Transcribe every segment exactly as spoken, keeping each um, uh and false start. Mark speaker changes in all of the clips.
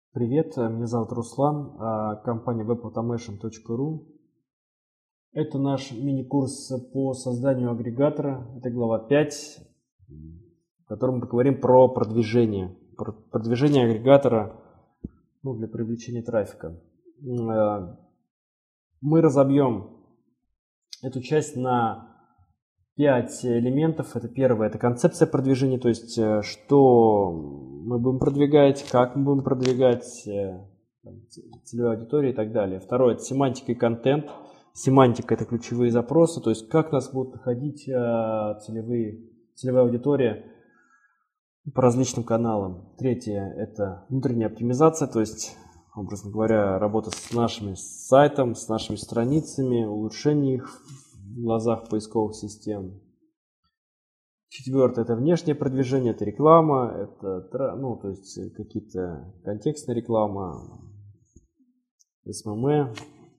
Speaker 1: Привет, меня зовут Руслан, а, компания веб automation точка ру. Это наш мини-курс по созданию агрегатора. Это глава пять, в котором мы поговорим про продвижение. Про продвижение агрегатора, ну, для привлечения трафика. Мы разобьем эту часть на пять элементов. Это первое, это концепция продвижения, то есть что мы будем продвигать, как мы будем продвигать, целевая аудитория и так далее. Второе, это семантика и контент. Семантика – это ключевые запросы, то есть как нас будут находить целевые, целевая аудитория по различным каналам. Третье – это внутренняя оптимизация, то есть, образно говоря, работа с нашими сайтом, с нашими страницами, улучшение их в глазах поисковых систем. Четвертое – это внешнее продвижение, это реклама, это, ну, то есть какие-то контекстная реклама, эс эм эм,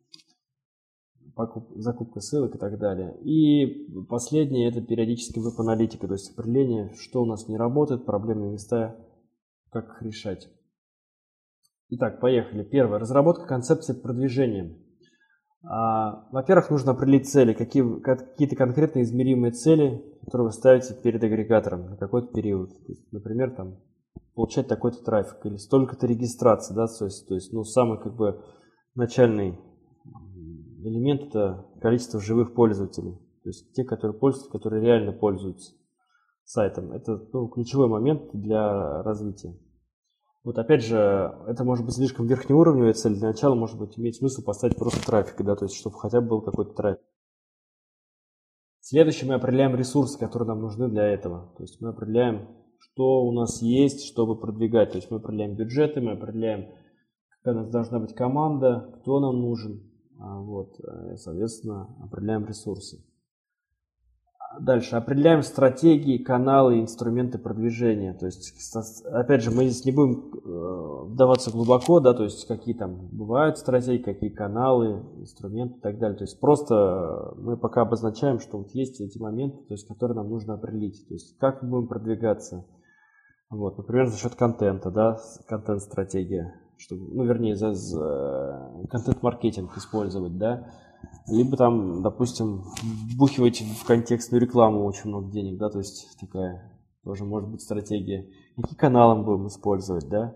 Speaker 1: закупка ссылок и так далее. И последнее – это периодическая веб-аналитика, то есть определение, что у нас не работает, проблемные места, как их решать. Итак, поехали. Первое. Разработка концепции продвижения. Во-первых, нужно определить цели, какие, какие-то конкретные измеримые цели, которые вы ставите перед агрегатором на какой-то период. То есть, например, там, получать такой-то трафик или столько-то регистраций. Да, то есть, то есть ну, самый как бы, начальный элемент – это количество живых пользователей. То есть те, которые пользуются, которые реально пользуются сайтом. Это ну, ключевой момент для развития. Вот опять же, это может быть слишком верхнеуровневая цель. Для начала может быть иметь смысл поставить просто трафик, да, то есть чтобы хотя бы был какой-то трафик. Следующее, мы определяем ресурсы, которые нам нужны для этого. То есть мы определяем, что у нас есть, чтобы продвигать. То есть мы определяем бюджеты, мы определяем, какая у нас должна быть команда, кто нам нужен. Вот, соответственно, определяем ресурсы. Дальше определяем стратегии, каналы, инструменты продвижения. То есть, опять же, мы здесь не будем вдаваться глубоко, да, то есть какие там бывают стратегии, какие каналы, инструменты и так далее. То есть просто мы пока обозначаем, что вот есть эти моменты, то есть, которые нам нужно определить. То есть как мы будем продвигаться. Вот, например, за счет контента, да, контент-стратегия, чтобы, ну, вернее, за, за контент-маркетинг использовать, да. Либо там, допустим, вбухивать в контекстную рекламу очень много денег, да, то есть такая тоже может быть стратегия. Какие каналы мы будем использовать, да?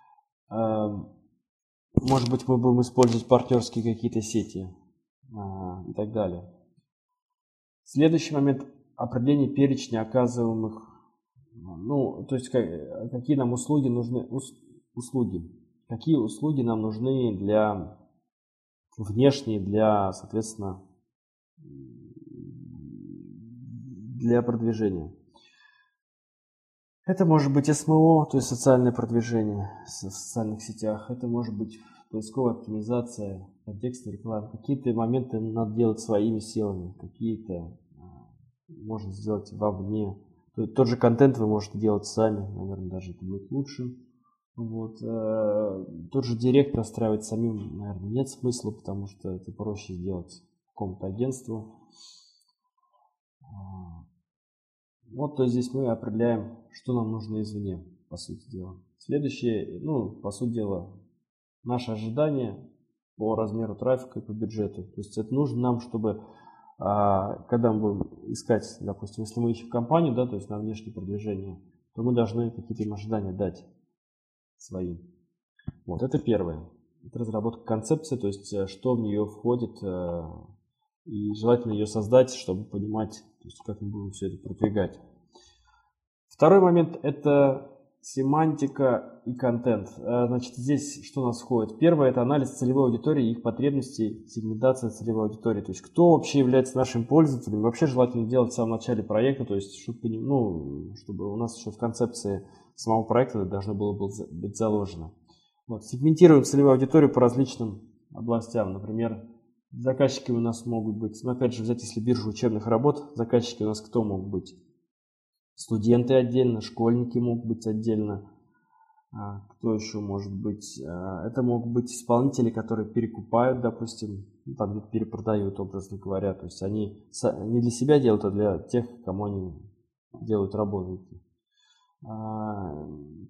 Speaker 1: Может быть, мы будем использовать партнерские какие-то сети и так далее. Следующий момент – определение перечня оказываемых, ну, то есть какие нам услуги нужны, услуги, какие услуги нам нужны для внешние, для, соответственно, для продвижения. Это может быть эс эм о, то есть социальное продвижение в социальных сетях. Это может быть поисковая оптимизация, контекстная реклама. Какие-то моменты надо делать своими силами, какие-то можно сделать вовне. Тот же контент вы можете делать сами, наверное, даже это будет лучше. Вот. Тот же директ настраивать самим, наверное, нет смысла, потому что это проще сделать какому-то агентству. Вот, то есть здесь мы определяем, что нам нужно извне, по сути дела. Следующее, ну, по сути дела, наши ожидания по размеру трафика и по бюджету. То есть это нужно нам, чтобы, когда мы будем искать, допустим, если мы ищем компанию, да, то есть на внешнее продвижение, то мы должны какие-то им ожидания дать свои. Вот, это первое. Это разработка концепции, то есть что в нее входит, и желательно ее создать, чтобы понимать, то есть, как мы будем все это продвигать. Второй момент – это семантика и контент. Значит, здесь что у нас входит? Первое – это анализ целевой аудитории, их потребностей, сегментация целевой аудитории. То есть кто вообще является нашим пользователем. Вообще желательно делать в самом начале проекта, то есть чтобы, ну, чтобы у нас еще в концепции самого проекта это должно было быть заложено. Вот, сегментируем целевую аудиторию по различным областям. Например, заказчиками у нас могут быть, ну опять же взять, если биржу учебных работ, заказчики у нас кто могут быть? Студенты отдельно, школьники могут быть отдельно. А, кто еще может быть? А, это могут быть исполнители, которые перекупают, допустим, там где-то перепродают, образно говоря. То есть они не для себя делают, а для тех, кому они делают работу.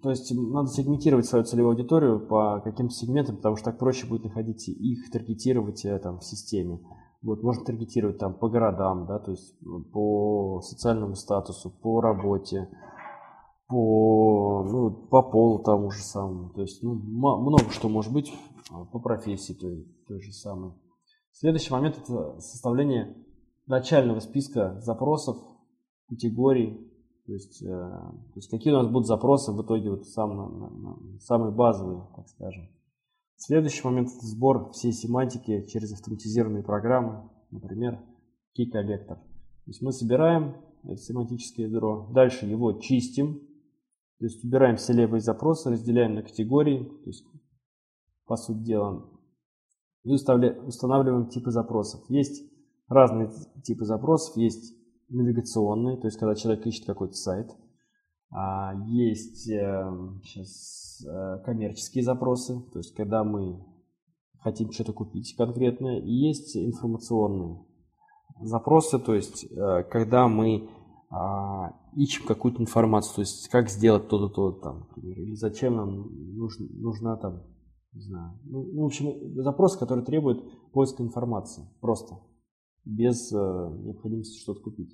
Speaker 1: то есть надо сегментировать свою целевую аудиторию по каким-то сегментам, потому что так проще будет находить их, таргетировать там в системе. Вот, можно таргетировать там по городам, да, то есть по социальному статусу, по работе, по, ну, по полу тому же самому. То есть ну, много что может быть по профессии той, той же самой. Следующий момент – это составление начального списка запросов, категорий. То есть, э, то есть какие у нас будут запросы в итоге вот сам, на, на, на, самые базовые, так скажем. Следующий момент – это сбор всей семантики через автоматизированные программы, например, Key Collector. То есть мы собираем это семантическое ядро, дальше его чистим, то есть убираем все левые запросы, разделяем на категории, то есть по сути дела, и устанавливаем типы запросов. Есть разные типы запросов, есть навигационные, то есть когда человек ищет какой-то сайт, есть сейчас коммерческие запросы, то есть когда мы хотим что-то купить конкретное, и есть информационные запросы, то есть когда мы ищем какую-то информацию, то есть как сделать то-то, то-то там, например, или зачем нам нужна, нужна там, не знаю, ну, в общем, запрос, который требует поиска информации, просто, без э, необходимости что-то купить.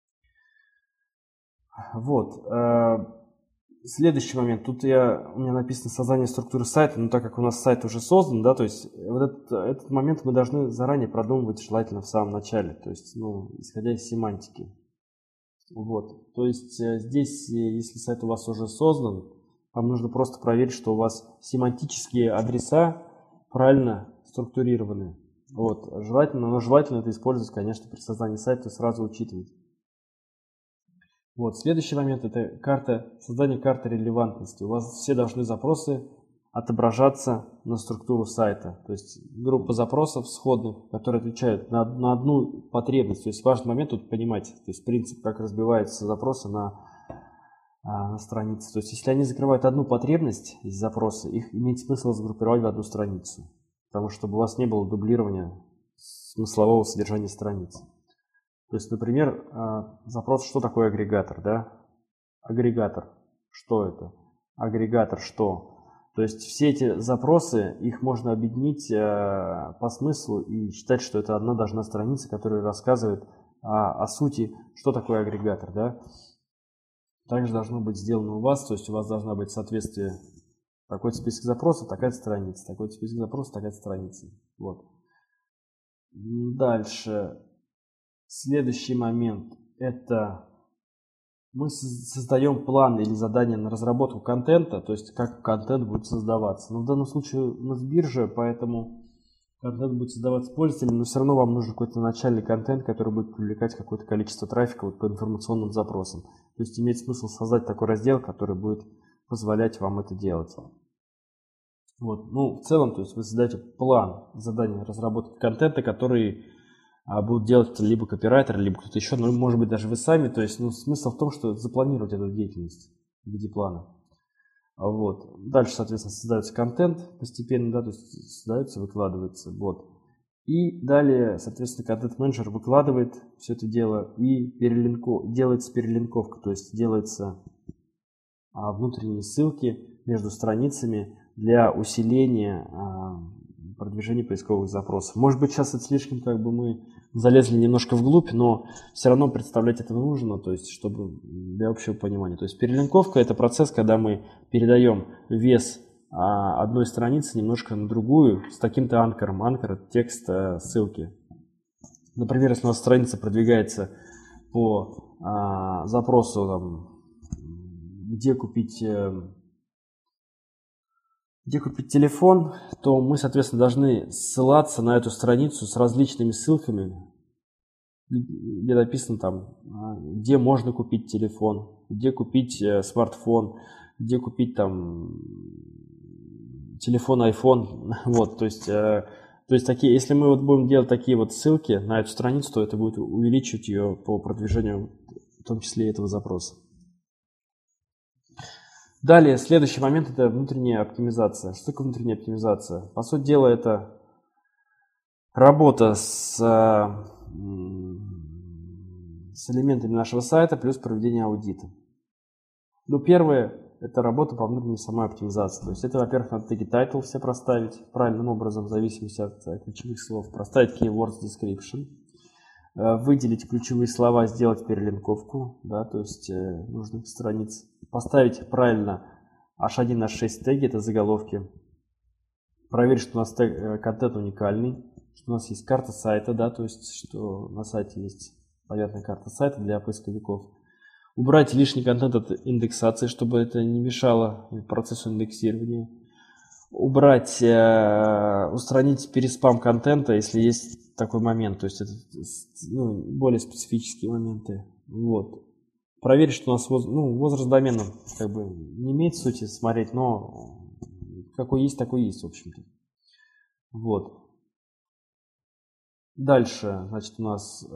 Speaker 1: Вот. Э, следующий момент, тут я, у меня написано создание структуры сайта, но так как у нас сайт уже создан, да, то есть вот этот, этот момент мы должны заранее продумывать желательно в самом начале, то есть, ну, исходя из семантики. Вот, то есть здесь, если сайт у вас уже создан, вам нужно просто проверить, что у вас семантические адреса правильно структурированы. Вот, желательно, но желательно это использовать, конечно, при создании сайта, сразу учитывать. Вот, следующий момент – это карта, создание карты релевантности. У вас все должны запросы отображаться на структуру сайта. То есть группа запросов сходных, которые отвечают на, на одну потребность. То есть важный момент тут понимать, то есть принцип, как разбиваются запросы на, на странице. То есть если они закрывают одну потребность из запроса, их имеет смысл сгруппировать в одну страницу. Потому что чтобы у вас не было дублирования смыслового содержания страницы. То есть, например, запрос, что такое агрегатор, да? Агрегатор, что это? Агрегатор, что? То есть все эти запросы, их можно объединить э, по смыслу и считать, что это одна должна страница, которая рассказывает о, о сути, что такое агрегатор. Да? Также должно быть сделано у вас, то есть у вас должна быть соответствие такой-то список запросов, такая-то страница, такой-то список запросов, такая-то страница. Вот. Дальше. Следующий момент – это мы создаем план или задание на разработку контента, то есть как контент будет создаваться. Но в данном случае у нас биржа, поэтому контент будет создаваться пользователем, но все равно вам нужен какой-то начальный контент, который будет привлекать какое-то количество трафика вот по информационным запросам. То есть имеет смысл создать такой раздел, который будет позволять вам это делать. Вот. Ну, в целом, то есть вы создаете план задания разработки контента, который а будут делать это либо копирайтер, либо кто-то еще, ну, может быть, даже вы сами. То есть, ну, смысл в том, что запланировать эту деятельность в виде плана. Вот. Дальше, соответственно, создается контент постепенно, да, то есть создается, выкладывается. Вот. И далее, соответственно, контент-менеджер выкладывает все это дело и перелинко... делается перелинковка, то есть делается а, внутренние ссылки между страницами для усиления а, продвижения поисковых запросов. Может быть, сейчас это слишком, как бы мы залезли немножко вглубь, но все равно представлять это нужно, то есть, чтобы для общего понимания. То есть перелинковка – это процесс, когда мы передаем вес а, одной страницы немножко на другую с таким-то анкором. Анкор – это текст а, ссылки. Например, если у нас страница продвигается по а, запросу, там, где купить... Где купить телефон, то мы, соответственно, должны ссылаться на эту страницу с различными ссылками, где написано там, где можно купить телефон, где купить смартфон, где купить там телефон, iPhone. Вот, то есть, то есть такие, если мы вот будем делать такие вот ссылки на эту страницу, то это будет увеличивать ее по продвижению, в том числе этого запроса. Далее, следующий момент – это внутренняя оптимизация. Что такое внутренняя оптимизация? По сути дела, это работа с, с элементами нашего сайта плюс проведение аудита. Ну, первое – это работа по внутренней самой оптимизации. То есть это, во-первых, надо теги title все проставить правильным образом, в зависимости от ключевых слов. Проставить keywords description. Выделить ключевые слова, сделать перелинковку, да, то есть э, нужных страниц. Поставить правильно эйч один, эйч шесть теги, это заголовки. Проверить, что у нас тег, э, контент уникальный, что у нас есть карта сайта, да, то есть что на сайте есть понятная карта сайта для поисковиков. Убрать лишний контент от индексации, чтобы это не мешало процессу индексирования. Убрать, э, устранить переспам контента, если есть такой момент, то есть это ну, более специфические моменты. Вот. Проверить, что у нас воз, ну, возраст домена как бы не имеет сути смотреть, но какой есть, такой есть, в общем-то. Вот. Дальше, значит, у нас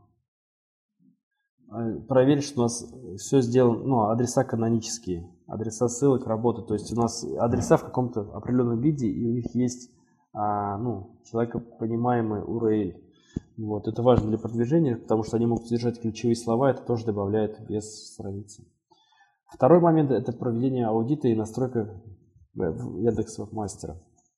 Speaker 1: э, проверить, что у нас все сделано, ну, адреса канонические, адреса ссылок работают, то есть у нас адреса в каком-то определенном виде, и у них есть а, ну, человекопонимаемый ю ар эл. Вот. Это важно для продвижения, потому что они могут содержать ключевые слова, это тоже добавляет вес страницы. Второй момент – это проведение аудита и настройка Яндекс.Мастера.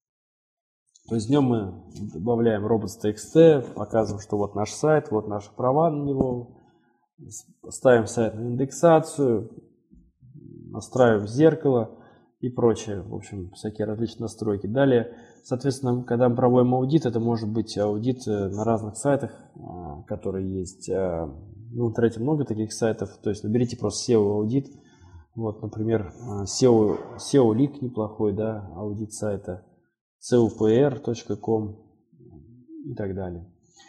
Speaker 1: То есть днем мы добавляем robots.txt, показываем, что вот наш сайт, вот наши права на него, ставим сайт на индексацию, настраиваем зеркало и прочее, в общем, всякие различные настройки. Далее, соответственно, когда мы проводим аудит, это может быть аудит на разных сайтах, которые есть. Ну, в интернете много таких сайтов, то есть наберите просто сео аудит. Вот, например, сео, сео-лик неплохой, да, аудит сайта, си о пи эр точка ком и так далее.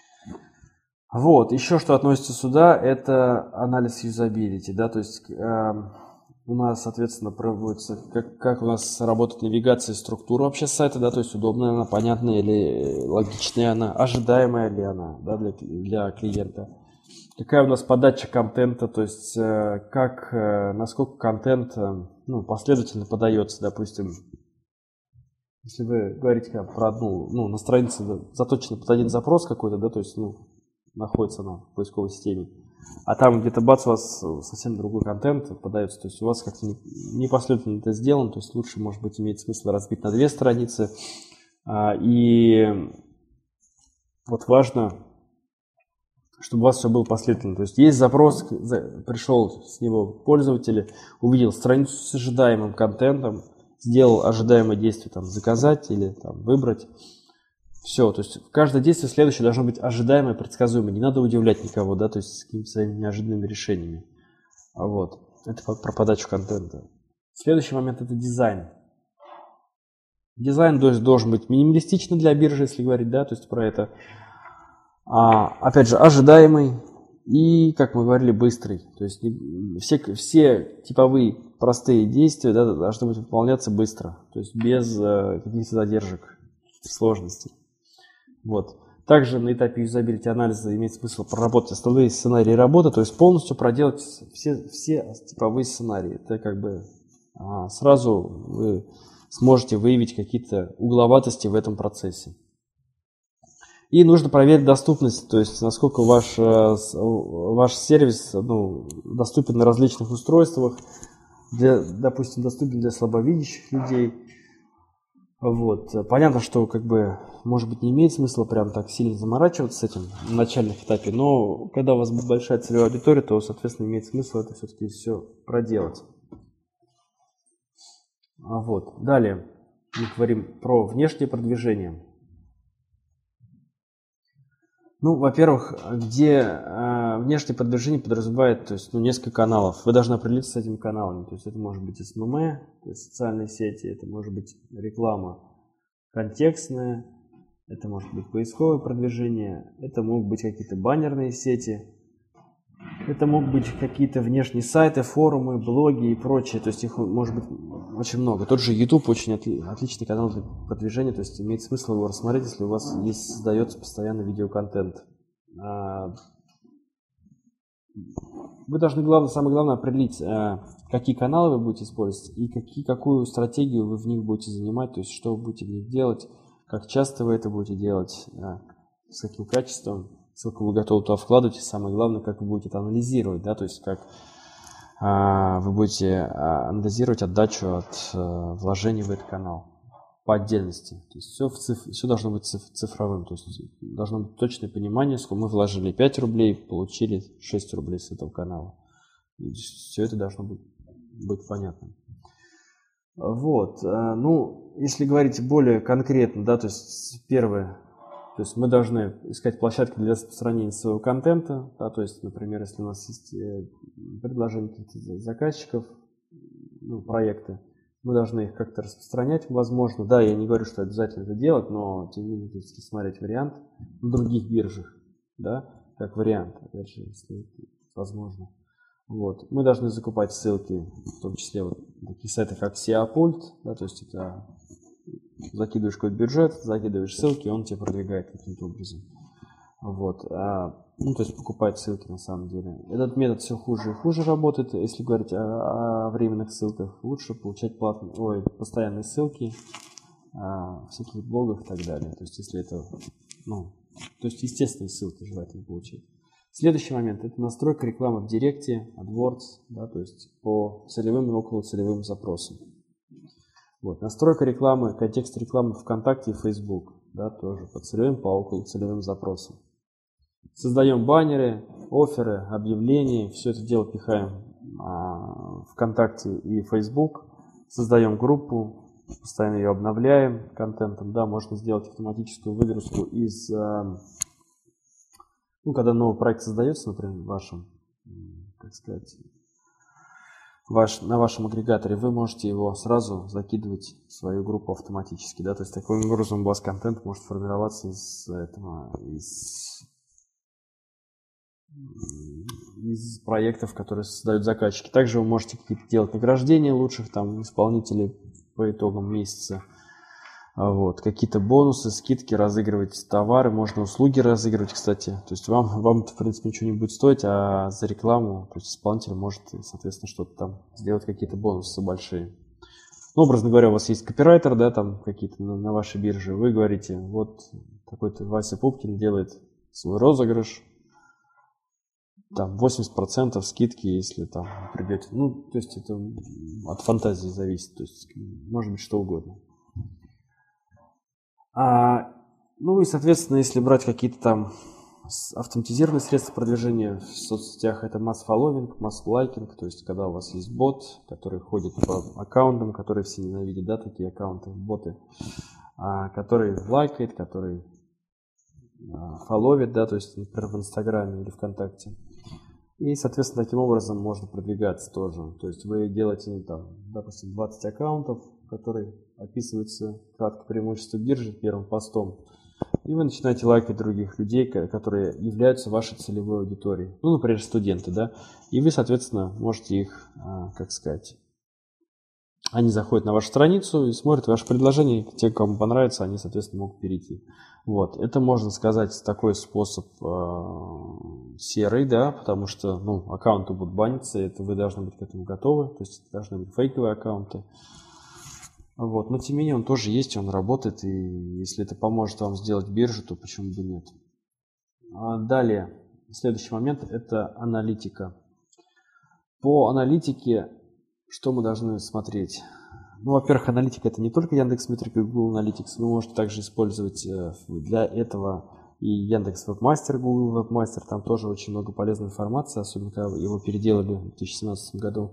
Speaker 1: Вот, еще что относится сюда, это анализ юзабилити, да, то есть у нас, соответственно, проводится, как, как у нас работает навигация и структура вообще сайта, да, то есть удобная она, понятная или логичная она, ожидаемая ли она, да, для, для клиента. Какая у нас подача контента, то есть как, насколько контент, ну, последовательно подается, допустим, если вы говорите про одну, ну, на странице заточено под один запрос какой-то, да, то есть, ну, находится она в поисковой системе, а там где-то бац, у вас совсем другой контент подается, то есть у вас как-то непоследовательно это сделано, то есть лучше, может быть, имеет смысл разбить на две страницы. И вот важно, чтобы у вас все было последовательно. То есть есть запрос, пришел с него пользователь, увидел страницу с ожидаемым контентом, сделал ожидаемое действие, там, заказать или там, выбрать. Все, то есть каждое действие следующее должно быть ожидаемое, предсказуемое. Не надо удивлять никого, да, то есть с какими-то своими неожиданными решениями. Вот. Это про подачу контента. Следующий момент – это дизайн. Дизайн то есть, должен быть минималистичный для биржи, если говорить, да, то есть про это. А, опять же, ожидаемый и, как мы говорили, быстрый. То есть все, все типовые простые действия, да, должны быть выполняться быстро, то есть без э, каких-то задержек, сложностей. Вот. Также на этапе юзабилити анализа имеет смысл проработать основные сценарии работы, то есть полностью проделать все, все типовые сценарии. Это как бы а, сразу вы сможете выявить какие-то угловатости в этом процессе. И нужно проверить доступность, то есть насколько ваш, ваш сервис, ну, доступен на различных устройствах, для, допустим, доступен для слабовидящих людей. Вот. Понятно, что как бы, может быть, не имеет смысла прям так сильно заморачиваться с этим на начальном этапе, но когда у вас большая целевая аудитория, то, соответственно, имеет смысл это все-таки все проделать. Вот. Далее мы говорим про внешнее продвижение. Ну, во-первых, где э, внешнее продвижение подразумевает, то есть, ну, несколько каналов. Вы должны определиться с этими каналами. То есть это может быть эс эм эм, то есть социальные сети, это может быть реклама контекстная, это может быть поисковое продвижение, это могут быть какие-то баннерные сети, это могут быть какие-то внешние сайты, форумы, блоги и прочее. То есть их может быть очень много. Тот же YouTube очень отли отличный канал для продвижения, то есть имеет смысл его рассмотреть, если у вас есть, создается постоянно видеоконтент. Вы должны, главное, самое главное, определить, какие каналы вы будете использовать и какие, какую стратегию вы в них будете занимать, то есть что вы будете в них делать, как часто вы это будете делать, с каким качеством. Сколько вы готовы туда вкладывать, и самое главное, как вы будете это анализировать, да, то есть как вы будете анализировать отдачу от вложений в этот канал по отдельности. То есть все, в циф... все должно быть цифровым. То есть должно быть точное понимание, сколько мы вложили пять рублей, получили шесть рублей с этого канала. И все это должно быть, быть понятно. Вот. Ну, если говорить более конкретно, да, то есть первое, то есть мы должны искать площадки для распространения своего контента, да, то есть, например, если у нас есть предложения каких-то заказчиков, ну, проекты, мы должны их как-то распространять, возможно. Да, я не говорю, что обязательно это делать, но тем не менее, если смотреть вариант на других биржах, да, как вариант, опять же, если это возможно. Вот. Мы должны закупать ссылки, в том числе вот такие сайты, как эс и о-пульт, да, то есть это закидываешь какой-то бюджет, закидываешь ссылки, он тебе продвигает каким-то образом. Вот. А, ну, то есть покупать ссылки на самом деле. Этот метод все хуже и хуже работает. Если говорить о, о временных ссылках, лучше получать платные, ой, постоянные ссылки а, в всяких блогах и так далее. То есть если это, ну, то есть естественные ссылки желательно получать. Следующий момент – это настройка рекламы в Директе, AdWords, да, то есть по целевым и околоцелевым запросам. Вот. Настройка рекламы, контекст рекламы ВКонтакте и Facebook, да, тоже по целевым, по околоцелевым запросам. Создаем баннеры, офферы, объявления, все это дело пихаем а, ВКонтакте и Facebook. Создаем группу, постоянно ее обновляем контентом, да, можно сделать автоматическую выгрузку из... А, Ну, когда новый проект создается, например, в вашем, как сказать, ваш, на вашем агрегаторе, вы можете его сразу закидывать в свою группу автоматически, да, то есть таким образом у вас контент может формироваться из этого, из, из проектов, которые создают заказчики. Также вы можете какие-то делать награждения лучших там исполнителей по итогам месяца. Вот, какие-то бонусы, скидки, разыгрывать товары, можно услуги разыгрывать, кстати. То есть вам, вам это, в принципе, ничего не будет стоить, а за рекламу, то есть исполнитель может, соответственно, что-то там сделать, какие-то бонусы большие. Ну, образно говоря, у вас есть копирайтер, да, там какие-то на, на вашей бирже, вы говорите, вот такой-то Вася Пупкин делает свой розыгрыш, там восемьдесят процентов скидки, если там придете. Ну, то есть это от фантазии зависит, то есть может быть что угодно. А, ну и, соответственно, если брать какие-то там автоматизированные средства продвижения в соцсетях, это масс-фолловинг, масс-лайкинг, то есть когда у вас есть бот, который ходит по аккаунтам, которые все ненавидят, да, такие аккаунты, боты, а, который лайкает, который а, фолловит, да, то есть, например, в Инстаграме или ВКонтакте. И, соответственно, таким образом можно продвигаться тоже. То есть вы делаете там, допустим, двадцать аккаунтов, которые описываются кратко преимущества биржи первым постом. И вы начинаете лайкать других людей, которые являются вашей целевой аудиторией. Ну, например, студенты, да. И вы, соответственно, можете их, как сказать, они заходят на вашу страницу и смотрят ваше предложение. Те, кому понравится, они, соответственно, могут перейти. Вот. Это, можно сказать, такой способ э, серый, да, потому что, ну, аккаунты будут баниться, это вы должны быть к этому готовы. То есть это должны быть фейковые аккаунты. Вот. Но, тем не менее, он тоже есть, он работает. И если это поможет вам сделать биржу, то почему бы нет. А далее, следующий момент – это аналитика. По аналитике что мы должны смотреть? Ну, во-первых, аналитика – это не только Яндекс.Метрика и Google Analytics. Вы можете также использовать для этого и Яндекс Вебмастер, Google Вебмастер. Там тоже очень много полезной информации, особенно когда его переделали в две тысячи семнадцатом году.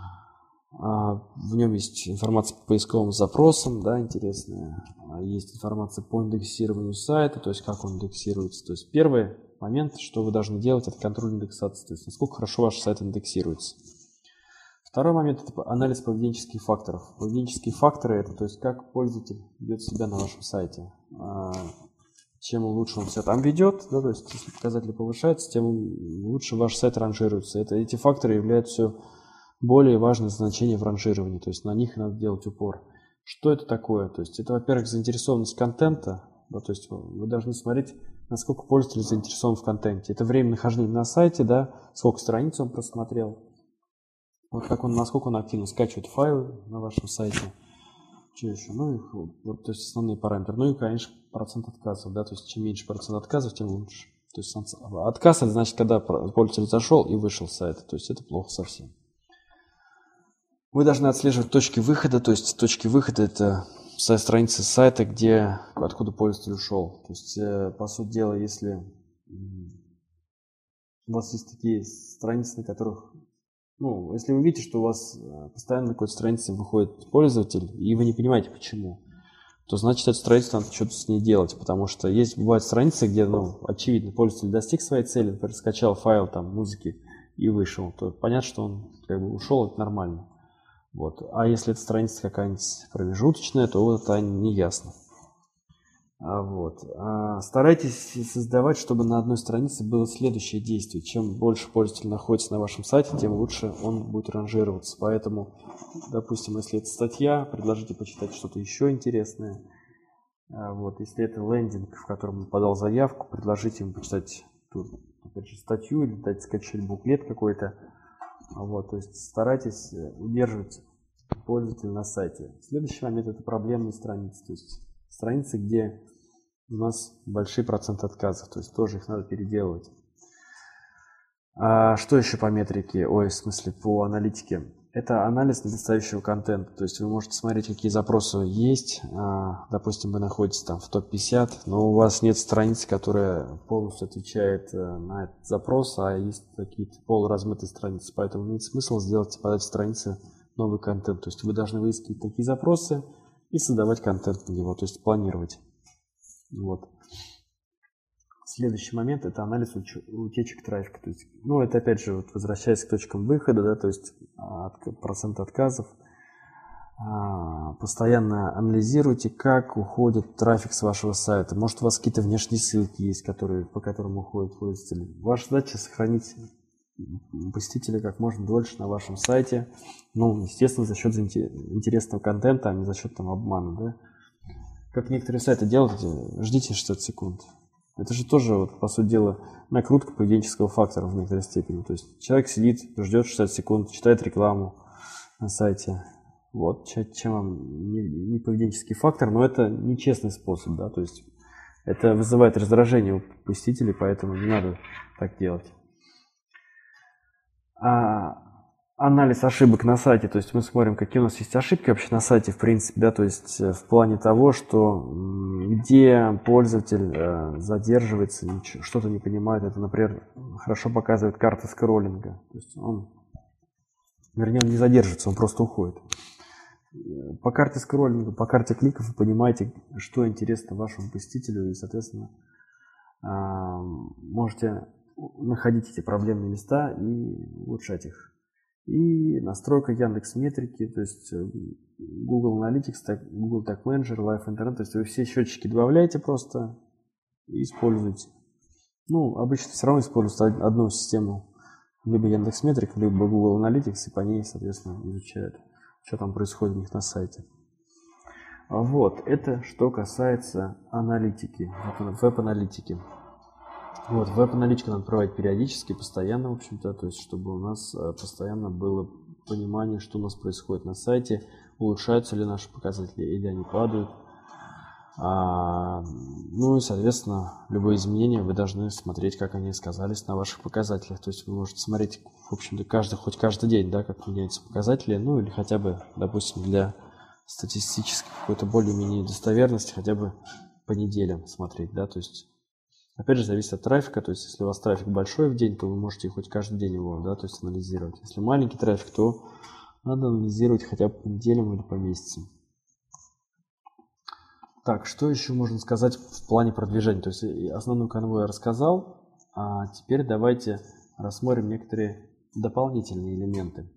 Speaker 1: В нем есть информация по поисковым запросам, да, интересная. Есть информация по индексированию сайта, то есть как он индексируется. То есть первый момент, что вы должны делать, это контроль индексации, то есть насколько хорошо ваш сайт индексируется. Второй момент – это анализ поведенческих факторов. Поведенческие факторы – это то есть как пользователь ведет себя на вашем сайте. Чем лучше он себя там ведет, да, то есть если показатели повышаются, тем лучше ваш сайт ранжируется. Это, эти факторы являются все более важное значение в ранжировании, то есть на них надо делать упор. Что это такое? То есть это, во-первых, заинтересованность контента, да, то есть вы должны смотреть, насколько пользователь заинтересован в контенте. Это время нахождения на сайте, да, сколько страниц он просмотрел. Вот как он, насколько он активно скачивает файлы на вашем сайте. Что еще? Ну, их, вот, то есть основные параметры. Ну и, конечно, процент отказов, да, то есть чем меньше процент отказов, тем лучше. То есть отказ, это значит, когда пользователь зашел и вышел с сайта, то есть это плохо совсем. Вы должны отслеживать точки выхода, то есть точки выхода это страница сайта, где, откуда пользователь ушел. То есть, по сути дела, если у вас есть такие страницы, на которых, ну, если вы видите, что у вас постоянно на какой-то странице выходит пользователь, и вы не понимаете почему, то значит эту страницу надо что-то с ней делать, потому что есть, бывают страницы, где, ну, очевидно, пользователь достиг своей цели, например, скачал файл там музыки и вышел, то понятно, что он как бы ушел, это нормально. Вот. А если эта страница какая-нибудь промежуточная, то вот это не ясно. А вот. А старайтесь создавать, чтобы на одной странице было следующее действие. Чем больше пользователь находится на вашем сайте, тем лучше он будет ранжироваться. Поэтому, допустим, если это статья, предложите почитать что-то еще интересное. А вот. Если это лендинг, в котором он подал заявку, предложите ему почитать тут, опять же, статью или дать скачать буклет какой-то. Вот. То есть старайтесь удерживать пользователя на сайте. Следующий момент — это проблемные страницы. То есть страницы, где у нас большие проценты отказов, то есть тоже их надо переделывать. А что еще по метрике, ой, в смысле по аналитике? Это анализ недостающего контента, то есть вы можете смотреть, какие запросы есть. Допустим, вы находитесь там в топ пятьдесят, но у вас нет страницы, которая полностью отвечает на этот запрос, а есть какие-то полуразмытые страницы, поэтому имеет смысл сделать под эти страницы новый контент. То есть вы должны выискивать такие запросы и создавать контент на него, то есть планировать. Вот. Следующий момент — это анализ утечек трафика. То есть, ну, это опять же, вот, возвращаясь к точкам выхода, да, то есть от, процент отказов. А, постоянно анализируйте, как уходит трафик с вашего сайта. Может, у вас какие-то внешние ссылки есть, которые, по которым уходят пользователи. Ваша задача — сохранить посетителя как можно дольше на вашем сайте. Ну, естественно, за счет интересного контента, а не за счет там обмана, да. Как некоторые сайты делают, ждите шестьдесят секунд. Это же тоже, вот, по сути дела, накрутка поведенческого фактора в некоторой степени. То есть человек сидит, ждет шестьдесят секунд, читает рекламу на сайте. Вот, чем вам не, не поведенческий фактор, но это нечестный способ, да, то есть это вызывает раздражение у посетителей, поэтому не надо так делать. А анализ ошибок на сайте, то есть мы смотрим, какие у нас есть ошибки вообще на сайте, в принципе, да, то есть в плане того, что где пользователь задерживается, что-то не понимает, это, например, хорошо показывает карта скроллинга, то есть он, вернее, он не задержится, он просто уходит. По карте скроллинга, по карте кликов вы понимаете, что интересно вашему посетителю, и, соответственно, можете находить эти проблемные места и улучшать их. И настройка Яндекс.Метрики, то есть Google Analytics, Google Tag Manager, Live Internet, то есть вы все счетчики добавляете просто и используете. Ну, обычно все равно используют одну систему, либо Яндекс.Метрик, либо Google Analytics, и по ней, соответственно, изучают, что там происходит у них на сайте. Вот, это что касается аналитики, веб-аналитики. Вот, веб-аналитику надо проводить периодически, постоянно, в общем-то, то есть чтобы у нас постоянно было понимание, что у нас происходит на сайте, улучшаются ли наши показатели или они падают. А, ну и, соответственно, любые изменения вы должны смотреть, как они сказались на ваших показателях. То есть вы можете смотреть, в общем-то, каждый, хоть каждый день, да, как меняются показатели, ну или хотя бы, допустим, для статистической какой-то более-менее достоверности, хотя бы по неделям смотреть, да, то есть опять же, зависит от трафика, то есть если у вас трафик большой в день, то вы можете хоть каждый день его, да, то есть анализировать. Если маленький трафик, то надо анализировать хотя бы по неделям или по месяцам. Так, что еще можно сказать в плане продвижения? То есть основную канву я рассказал, а теперь давайте рассмотрим некоторые дополнительные элементы.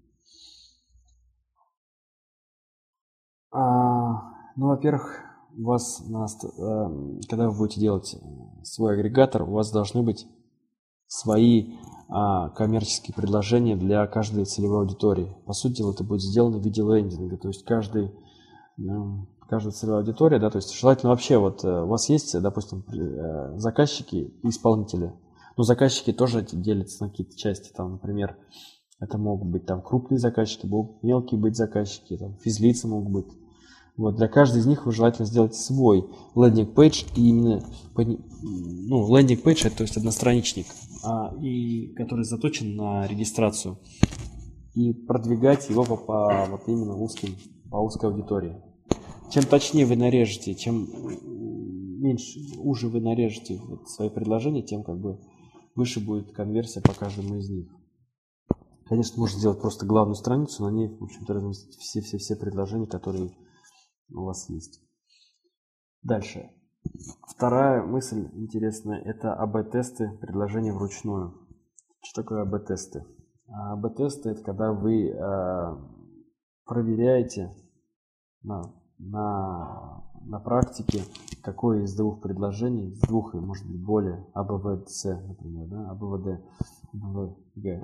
Speaker 1: А, ну, во-первых, у вас, когда вы будете делать свой агрегатор, у вас должны быть свои а, коммерческие предложения для каждой целевой аудитории. По сути дела, это будет сделано в виде лендинга, то есть каждый, каждая целевая аудитория, да, то есть желательно вообще, вот у вас есть, допустим, заказчики и исполнители, но заказчики тоже делятся на какие-то части, там, например, это могут быть там крупные заказчики, могут мелкие быть заказчики, там, физлица могут быть. Вот, для каждой из них вы желательно сделать свой лендинг-пейдж, и именно, ну, лендинг-пейдж — это, то есть, одностраничник, а, и, который заточен на регистрацию. и продвигать его по, по вот именно узким, по узкой аудитории. Чем точнее вы нарежете, чем меньше, уже вы нарежете вот свои предложения, тем как бы выше будет конверсия по каждому из них. Конечно, можно сделать просто главную страницу, на ней, в общем-то, разместить все-все-все предложения, которые у вас есть. Дальше. Вторая мысль интересная – это эй би-тесты предложения вручную. Что такое эй би-тесты? эй би-тесты – это когда вы э, проверяете на, на, на практике, какое из двух предложений, из двух, может быть, более, эй би-ви си, например, да, эй би-ви ди, эй би-ви джи,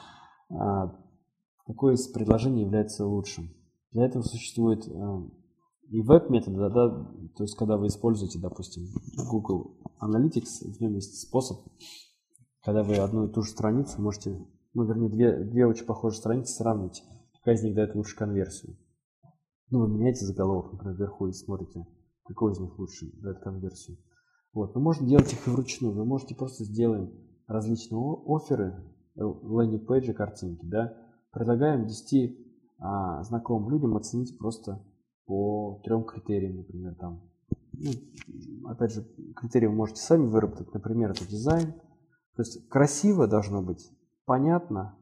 Speaker 1: какое из предложений является лучшим. Для этого существует э, и веб-метод, да, да, то есть когда вы используете, допустим, Google Analytics, в нем есть способ, когда вы одну и ту же страницу можете, ну, вернее, две, две очень похожие страницы сравнить, какая из них дает лучшую конверсию. Ну, вы меняете заголовок, например, вверху и смотрите, какой из них лучше дает конверсию. Вот, но можно делать их и вручную. Вы можете просто сделать различные офферы, лендинг-пейджи, картинки, да, предлагаем десяти а, знакомым людям оценить просто по трем критериям, например, там. Ну, опять же, критерии вы можете сами выработать, например, это дизайн. То есть красиво должно быть, понятно,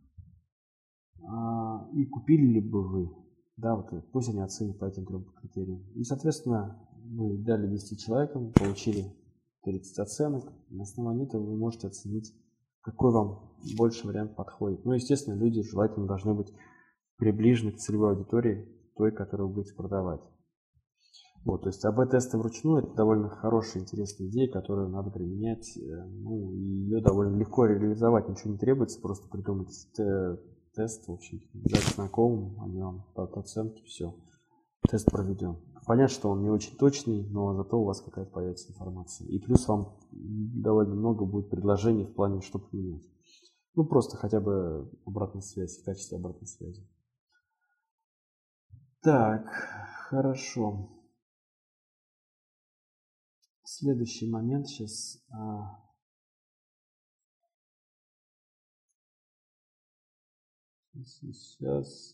Speaker 1: а, и купили ли бы вы, да, вот пусть они оценят по этим трем критериям. И, соответственно, вы дали десяти человекам, получили тридцать оценок, на основании этого вы можете оценить, какой вам больше вариант подходит. Ну, естественно, люди желательно должны быть приближены к целевой аудитории, той, которую вы будете продавать. Вот, то есть эй би-тесты вручную – это довольно хорошая, интересная идея, которую надо применять. Ну, и ее довольно легко реализовать, ничего не требуется, просто придумать тест, в общем, дать знакомым, они вам дадут оценки, все, тест проведен. Понятно, что он не очень точный, но зато у вас какая-то появится информация. И плюс вам довольно много будет предложений в плане, что поменять. Ну, просто хотя бы обратная связь, в качестве обратной связи. Так, хорошо. Следующий момент сейчас. А... Сейчас.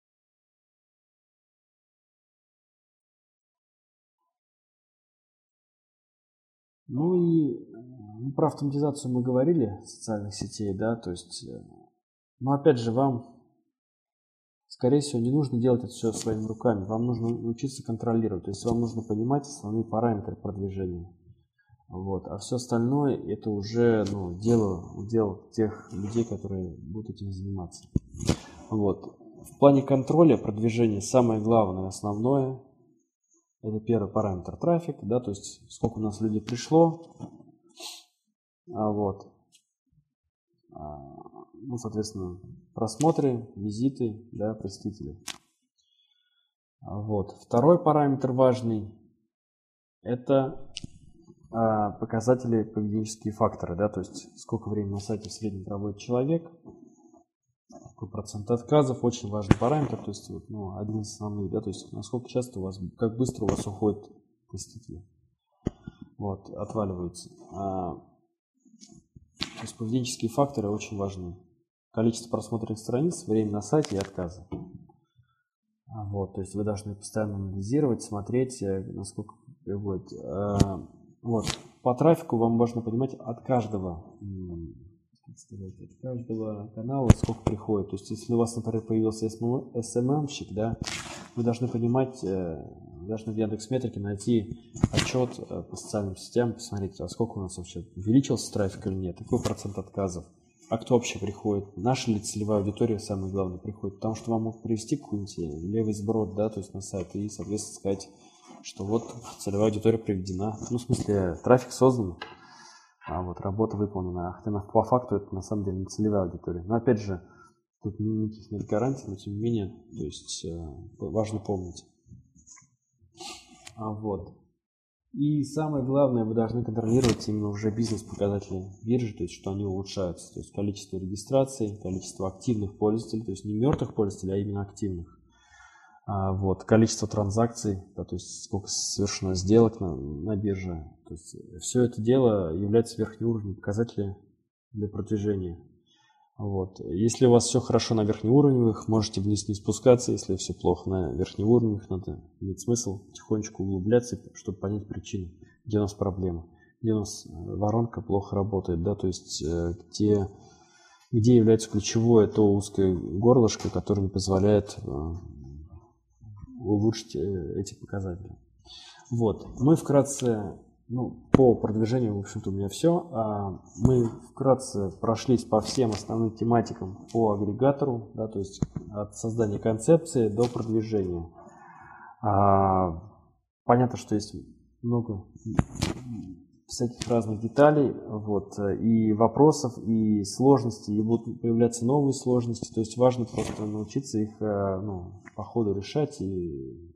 Speaker 1: Ну и ну, про автоматизацию мы говорили, социальных сетей, да, то есть, но опять же, вам, скорее всего, не нужно делать это все своими руками, вам нужно учиться контролировать, то есть вам нужно понимать основные параметры продвижения. Вот. А все остальное это уже ну, дело, дело тех людей, которые будут этим заниматься. Вот. В плане контроля продвижения самое главное, основное, это первый параметр трафик, да, то есть сколько у нас людей пришло, а вот, а, ну, соответственно, просмотры, визиты, да, посетители. А вот. Второй параметр важный, это а, показатели поведенческие факторы, да, то есть сколько времени на сайте в среднем проводит человек, какой процент отказов, очень важный параметр, то есть вот, ну, один из основных, да, то есть насколько часто у вас, как быстро у вас уходят посетители, вот, отваливаются. А, то есть поведенческие факторы очень важны. Количество просмотренных страниц, время на сайте и отказы. А, вот, то есть вы должны постоянно анализировать, смотреть, насколько будет. А, вот, по трафику вам важно понимать от каждого. Сказать, от каждого канала сколько приходит. То есть, если у вас, например, появился эс эм эм-щик, да, вы должны понимать, вы должны в Яндекс.Метрике найти отчет по социальным сетям, посмотреть, а сколько у нас вообще увеличился трафик или нет, какой процент отказов, а кто вообще приходит, наша ли целевая аудитория, самое главное, приходит, потому что вам могут привести какой-нибудь левый сброд, да, то есть на сайт, и, соответственно, сказать, что вот целевая аудитория приведена, ну, в смысле, трафик создан, а вот работа выполнена. Хотя по факту это на самом деле не целевая аудитория. Но опять же, тут никаких нет гарантий, но тем не менее, то есть важно помнить. А вот. И самое главное, вы должны контролировать именно уже бизнес-показатели биржи, то есть что они улучшаются. То есть количество регистраций, количество активных пользователей, то есть не мертвых пользователей, а именно активных. А вот, количество транзакций, да, то есть сколько совершено сделок на, на бирже. То есть все это дело является верхним уровнем показателей для продвижения. Вот. Если у вас все хорошо на верхнеуровневых, можете вниз не спускаться. Если все плохо на верхнеуровневых, надо иметь смысл потихонечку углубляться, чтобы понять причину, где у нас проблема, где у нас воронка плохо работает, да, то есть где, где является ключевое то узкое горлышко, которое не позволяет улучшить эти показатели. Вот. Мы вкратце, ну, по продвижению, в общем-то, у меня все. Мы вкратце прошлись по всем основным тематикам по агрегатору, да, то есть от создания концепции до продвижения. Понятно, что есть много всяких разных деталей, вот, и вопросов, и сложностей, и будут появляться новые сложности, то есть важно просто научиться их, ну, по ходу решать, и,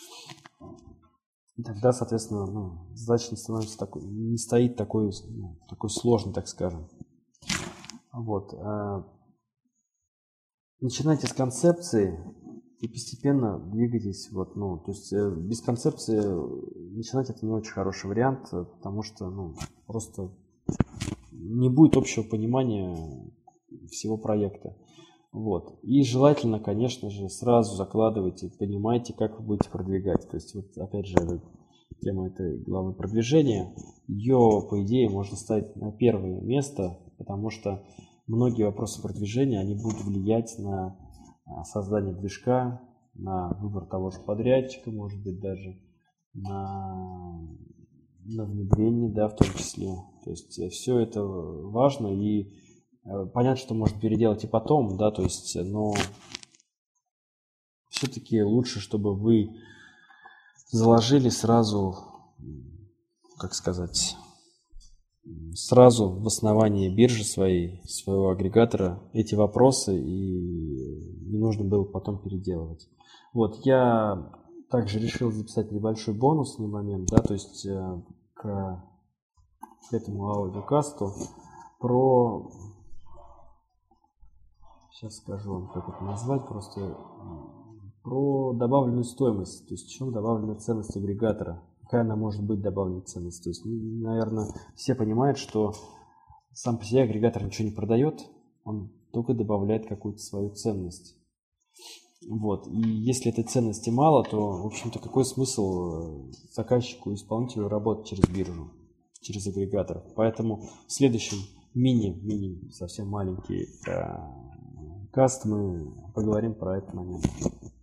Speaker 1: и тогда, соответственно, ну, задача не становится такой, не стоит такой, ну, такой сложной, так скажем. Вот. Начинайте с концепции и постепенно двигайтесь. Вот, ну, то есть без концепции начинать это не очень хороший вариант, потому что, ну, просто не будет общего понимания всего проекта. Вот. И желательно, конечно же, сразу закладывайте, понимайте, как вы будете продвигать. То есть, вот, опять же, тема этой главы продвижения, ее, по идее, можно ставить на первое место, потому что многие вопросы продвижения, они будут влиять на создание движка, на выбор того же подрядчика, может быть, даже на, на внедрение, да, в том числе. То есть все это важно, и понятно, что можно переделать и потом, да, то есть, но все-таки лучше, чтобы вы заложили сразу, как сказать, сразу в основании биржи своей, своего агрегатора эти вопросы, и не нужно было потом переделывать. Вот, я также решил записать небольшой бонусный момент, да, то есть э, к, к этому аудиокасту про, сейчас скажу вам, как это назвать, просто про добавленную стоимость, то есть в чем добавленная ценность агрегатора. Какая она может быть добавленная ценность. То есть, наверное, все понимают, что сам по себе агрегатор ничего не продает, он только добавляет какую-то свою ценность. Вот. И если этой ценности мало, то, в общем-то, какой смысл заказчику и исполнителю работать через биржу, через агрегатор. Поэтому в следующем мини, мини совсем маленький э, каст мы поговорим про этот момент.